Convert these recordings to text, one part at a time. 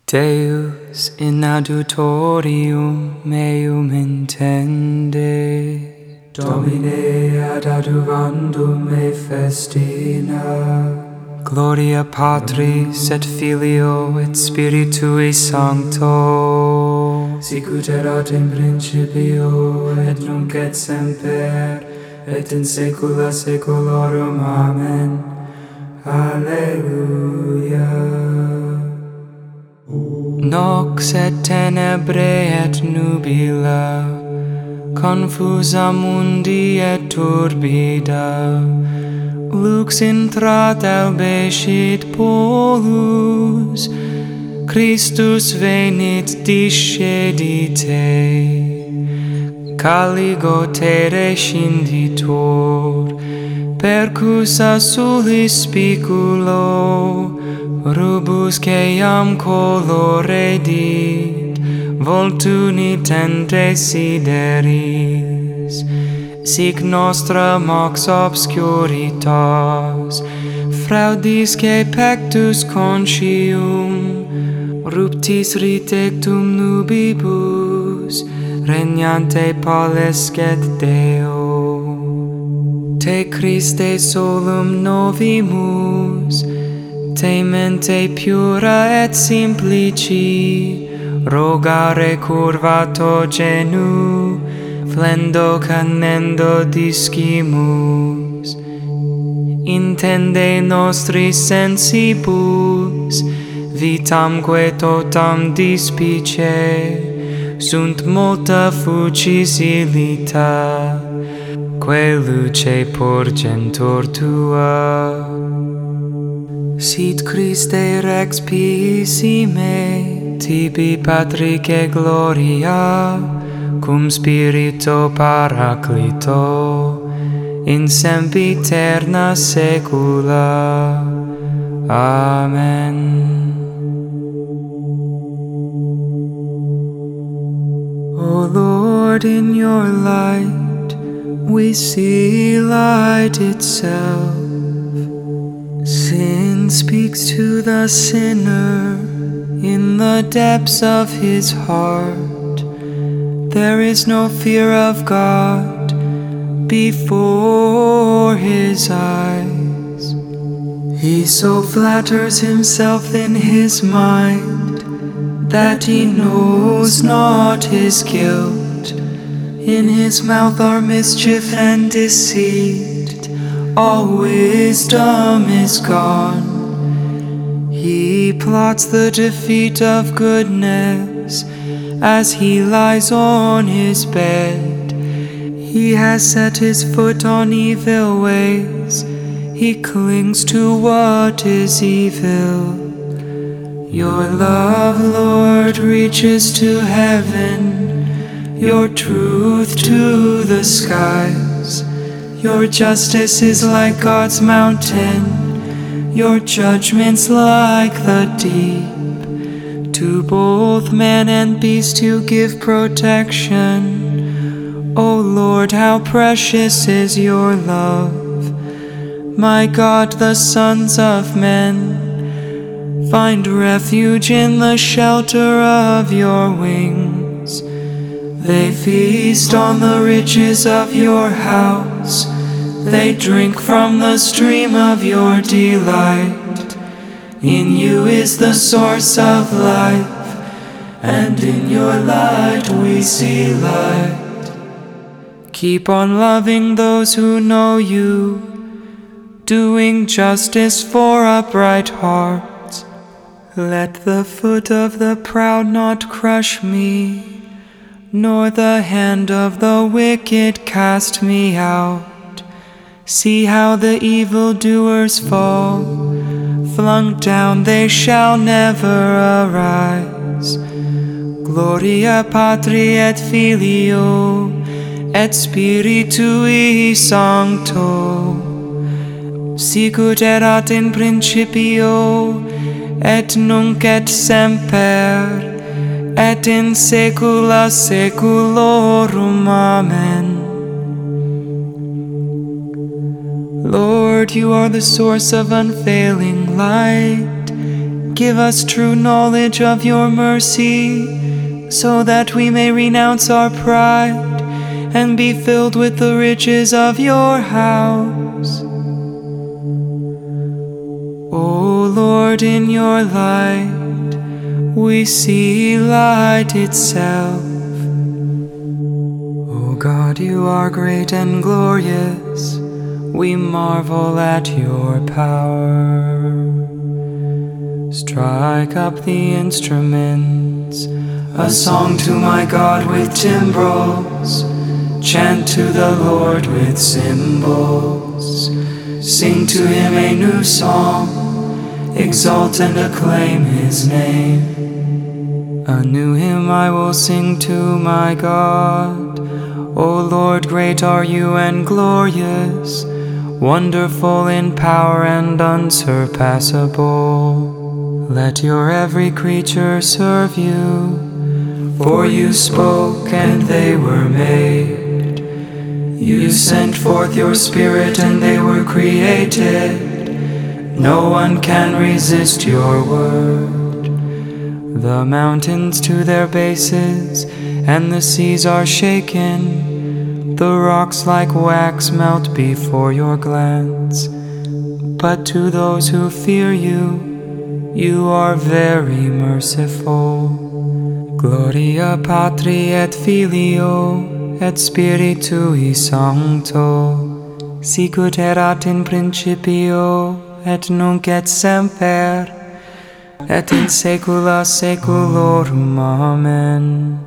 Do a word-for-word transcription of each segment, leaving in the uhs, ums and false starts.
Deus in adjutorium meum intende, Domine ad adjuvandum me festina. Gloria Patris et Filio et Spiritui Sancto, sicut erat in principio et nunc et semper et in saecula saeculorum. Amen. Alleluia. Nox et tenebrae et nubila, confusa mundi et turbida, lux intrat albescit polus, Christus venit discedite, caligo terre scinditur, percussa sulis spiculo, rubusque iam coloredit, voltunit desideris, sic nostra mox obscuritas, fraudisque pectus conscium, ruptis ritectum nubibus, regnante palescet Deo. Te Christe solum novimus, te mente pura et simplici, rogare curvato genu, flendo canendo discimus. Intende nostris sensibus, vitamque totam dispice, sunt multa fucis illita, que luce porgentur tua. Sit Christe Rex pissime, tibi Patrice gloria, cum Spirito Paraclito, in sempiterna saecula. Amen. O Lord, in your light we see light itself. Sin speaks to the sinner in the depths of his heart. There is no fear of God before his eyes. He so flatters himself in his mind that he knows not his guilt. In his mouth are mischief and deceit, all wisdom is gone. He plots the defeat of goodness as he lies on his bed. He has set his foot on evil ways, he clings to what is evil. Your love, Lord, reaches to heaven, your truth to the skies. Your justice is like God's mountain, your judgments like the deep. To both man and beast you give protection. O Lord, how precious is your love. My God, the sons of men find refuge in the shelter of your wings. They feast on the riches of your house. They drink from the stream of your delight. In you is the source of life, and in your light we see light. Keep on loving those who know you, doing justice for upright hearts. Let the foot of the proud not crush me, nor the hand of the wicked cast me out. See how the evildoers fall, flung down they shall never arise. Gloria Patri et Filio et Spiritui Sancto, sicut erat in principio et nunc et semper et in saecula saeculorum. Amen. Lord, you are the source of unfailing light. Give us true knowledge of your mercy, so that we may renounce our pride and be filled with the riches of your house. O Lord, in your light we see light itself. O God, you are great and glorious. We marvel at your power. Strike up the instruments, a song to my God with timbrels. Chant to the Lord with cymbals. Sing to him a new song, exalt and acclaim his name. A new hymn I will sing to my God. O Lord, great are you and glorious, wonderful in power and unsurpassable. Let your every creature serve you, for you spoke and they were made. You sent forth your Spirit and they were created. No one can resist your word. The mountains to their bases and the seas are shaken. The rocks like wax melt before your glance. But to those who fear you, you are very merciful. Gloria Patri et Filio et Spiritui Sancto, sicut erat in principio et nunc et semper et in saecula saeculorum. Amen.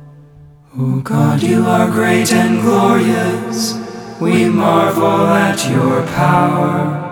O God, you are great and glorious. We marvel at your power.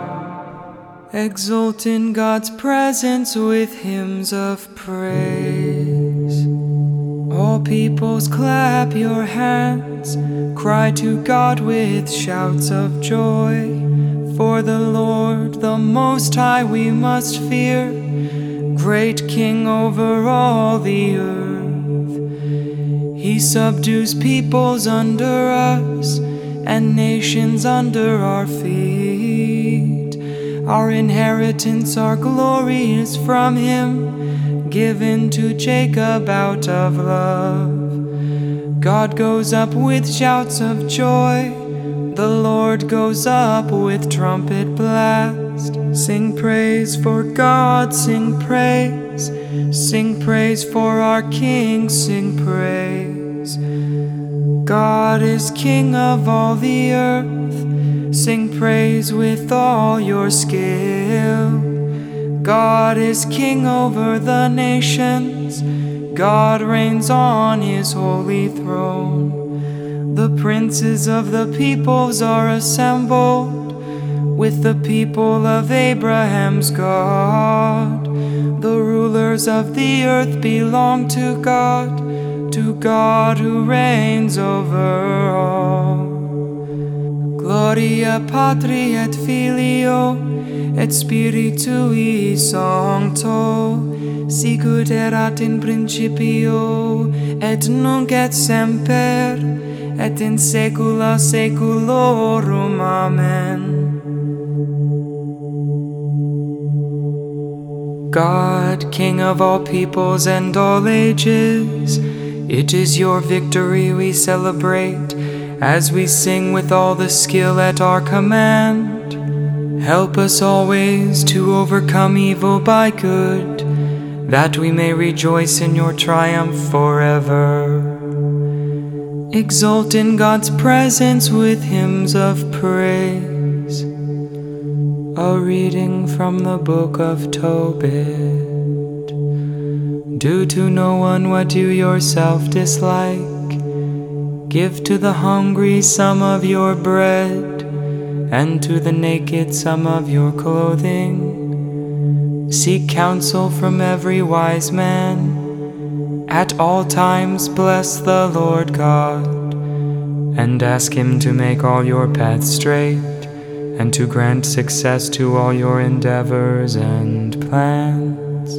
Exult in God's presence with hymns of praise. All peoples clap your hands, cry to God with shouts of joy. For the Lord, the Most High, we must fear, great King over all the earth. He subdues peoples under us and nations under our feet. Our inheritance, our glory is from him, given to Jacob out of love. God goes up with shouts of joy, the Lord goes up with trumpet blast. Sing praise for God, sing praise, sing praise for our King, sing praise. God is King of all the earth. Sing praise with all your skill. God is King over the nations. God reigns on his holy throne. The princes of the peoples are assembled with the people of Abraham's God. The rulers of the earth belong to God, to God who reigns over all. Gloria Patri et Filio et Spiritui Sancto, sicut erat in principio et nunc et semper et in saecula saeculorum. Amen. God, King of all peoples and all ages, it is your victory we celebrate as we sing with all the skill at our command. Help us always to overcome evil by good, that we may rejoice in your triumph forever. Exult in God's presence with hymns of praise. A reading from the book of Tobit. Do to no one what you yourself dislike. Give to the hungry some of your bread, and to the naked some of your clothing. Seek counsel from every wise man. At all times bless the Lord God, and ask him to make all your paths straight, and to grant success to all your endeavors and plans.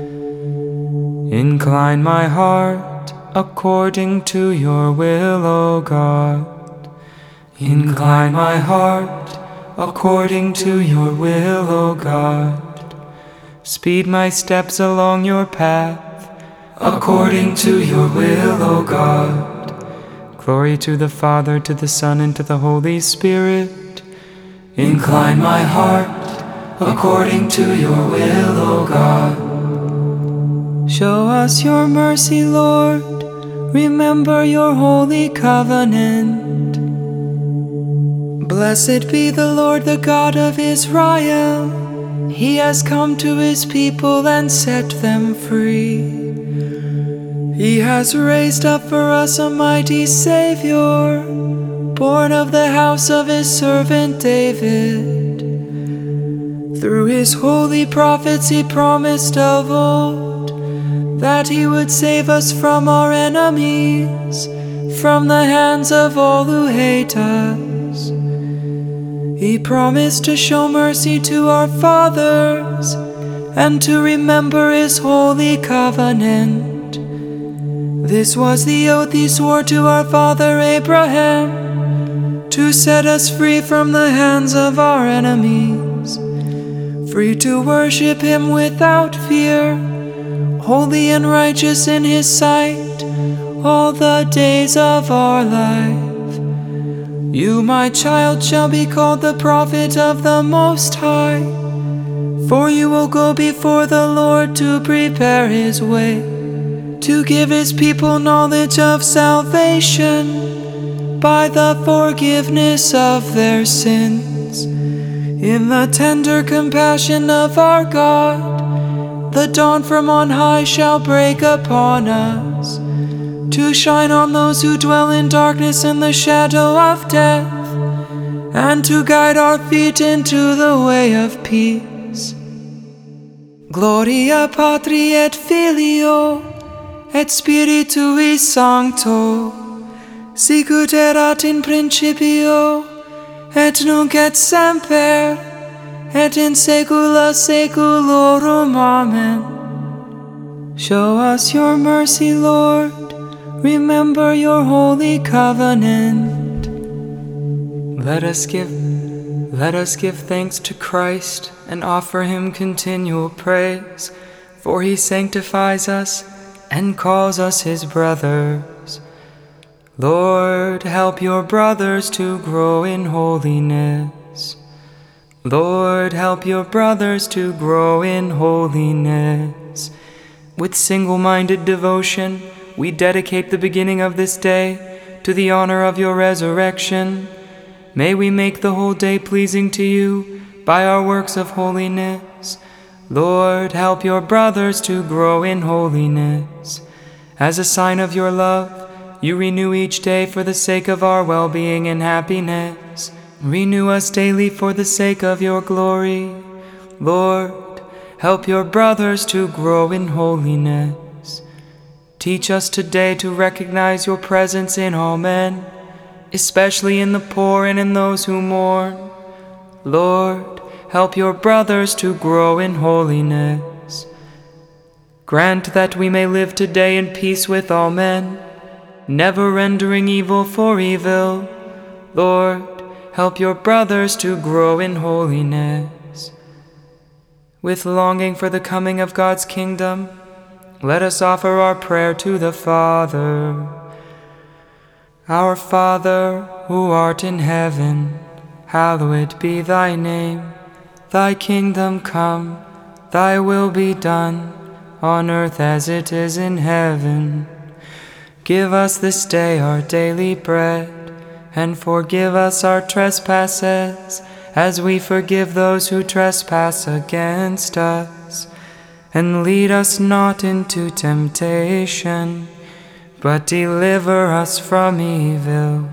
Incline my heart according to your will, O God. Incline my heart according to your will, O God. Speed my steps along your path, according to your will, O God. Glory to the Father, to the Son, and to the Holy Spirit. Incline my heart, according to your will, O God. Show us your mercy, Lord. Remember your holy covenant. Blessed be the Lord, the God of Israel. He has come to his people and set them free. He has raised up for us a mighty Savior, born of the house of his servant David. Through his holy prophets he promised of old that he would save us from our enemies, from the hands of all who hate us. He promised to show mercy to our fathers and to remember his holy covenant. This was the oath he swore to our father Abraham, to set us free from the hands of our enemies, free to worship him without fear, holy and righteous in his sight all the days of our life. You, my child, shall be called the prophet of the Most High, for you will go before the Lord to prepare his way, to give his people knowledge of salvation by the forgiveness of their sins. In the tender compassion of our God, the dawn from on high shall break upon us, to shine on those who dwell in darkness and the shadow of death, and to guide our feet into the way of peace. Gloria Patri et Filio et Spiritui Sancto, sicut erat in principio, et nunc et semper, et in saecula saeculorum. Amen. Show us your mercy, Lord. Remember your holy covenant. Let us give, let us give thanks to Christ and offer him continual praise, for he sanctifies us and calls us his brothers. Lord, help your brothers to grow in holiness. Lord, help your brothers to grow in holiness. With single-minded devotion, we dedicate the beginning of this day to the honor of your resurrection. May we make the whole day pleasing to you by our works of holiness. Lord, help your brothers to grow in holiness. As a sign of your love, you renew each day for the sake of our well-being and happiness. Renew us daily for the sake of your glory. Lord, help your brothers to grow in holiness. Teach us today to recognize your presence in all men, especially in the poor and in those who mourn. Lord, help your brothers to grow in holiness. Grant that we may live today in peace with all men, never rendering evil for evil. Lord, help your brothers to grow in holiness. With longing for the coming of God's kingdom, let us offer our prayer to the Father. Our Father, who art in heaven, hallowed be thy name. Thy kingdom come, thy will be done, on earth as it is in heaven. Give us this day our daily bread, and forgive us our trespasses, as we forgive those who trespass against us. And lead us not into temptation, but deliver us from evil.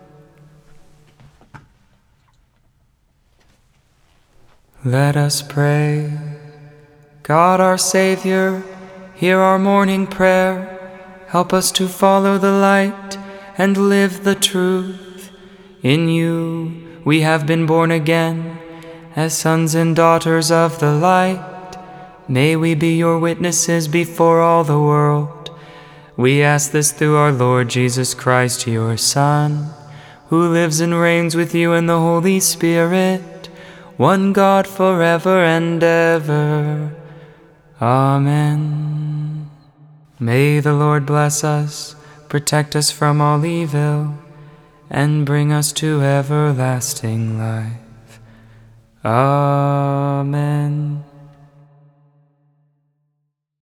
Let us pray. God our Savior, hear our morning prayer. Help us to follow the light and live the truth. In you we have been born again, as sons and daughters of the light. May we be your witnesses before all the world. We ask this through our Lord Jesus Christ, your Son, who lives and reigns with you in the Holy Spirit, one God forever and ever. Amen. May the Lord bless us, protect us from all evil, and bring us to everlasting life. Amen.